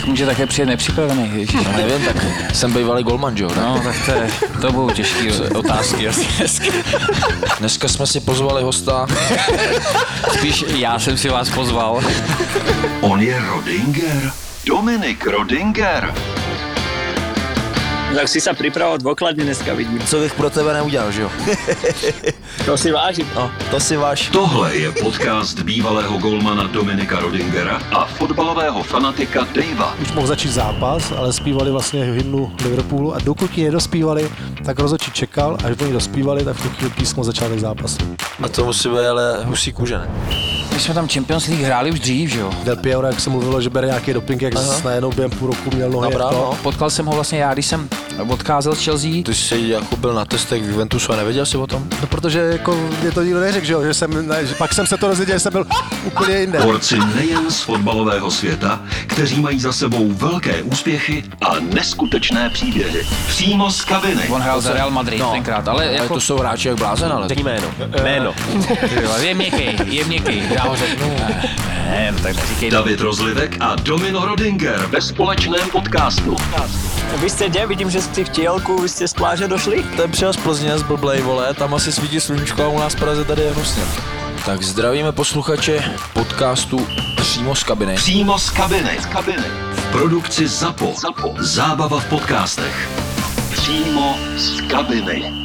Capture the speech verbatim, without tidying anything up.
Člověk může také přijet nepřipravený, ježiš. No, nevím, tak jsem bývalý golman, jo? No, tak to, je, to budou těžké otázky asi dneska. Dneska jsme si pozvali hosta. Spíš já jsem si vás pozval. On je Rodinger. Dominik Rodinger. Tak si sa pripravoval dôkladne dneska, vidím. Co bych pro tebe neudělal, že jo? To si vážim. No, to si váš. Tohle je podcast bývalého golmana Dominika Rodingera a fotbalového fanatika Davea. Už mohl začít zápas, ale zpívali vlastně hymnu Liverpoolu a dokud ji nedospívali, tak rozhodčí čekal, až oni dospívali, tak v tu chvíli písmo začátek zápasu. A to musí být ale husí kůže, ne? My jsme tam Champions League hráli už dřív, že jo? Del Piero, jak se mluvilo, že bere nějaký doping, jak najednou během půl roku měl nohy. Dobrá, to. no. Potkal jsem ho vlastně já, když jsem odcházel z Chelsea. Ty jsi jako byl na testech v Juventusu a nevěděl jsi o tom? No, protože jako mě to nikdo neřekl, že jo, že jsem, ne, že pak jsem se to dozvěděl, že jsem byl úplně jinde. Borci nejen z fotbalového světa, kteří mají za sebou velké úspěchy a neskutečné příběhy. Přímo z kabiny. On hrál za Real Madrid No, tenkrát, ale ale jako... to jsou hráči jak blázen, ale... Řekni jméno. Jméno. Je měkkej, je měkkej, já ho řeknu. Ne, no tak neříkej. David Rozlivek a Domino Rodinger ve společném podcastu. Vy jste kde? Vidím, že jste v Tělku, vy jste z pláže došli? Ten přijel z Plzně, z blblej, vole, tam asi svítí sluníčko a u nás v Praze tady je hnusně. Tak zdravíme posluchače podcastu Přímo z kabiny. Přímo z kabiny. Z kabiny. V produkci ZAPO. ZAPO. Zábava v podcastech. Přímo z kabiny.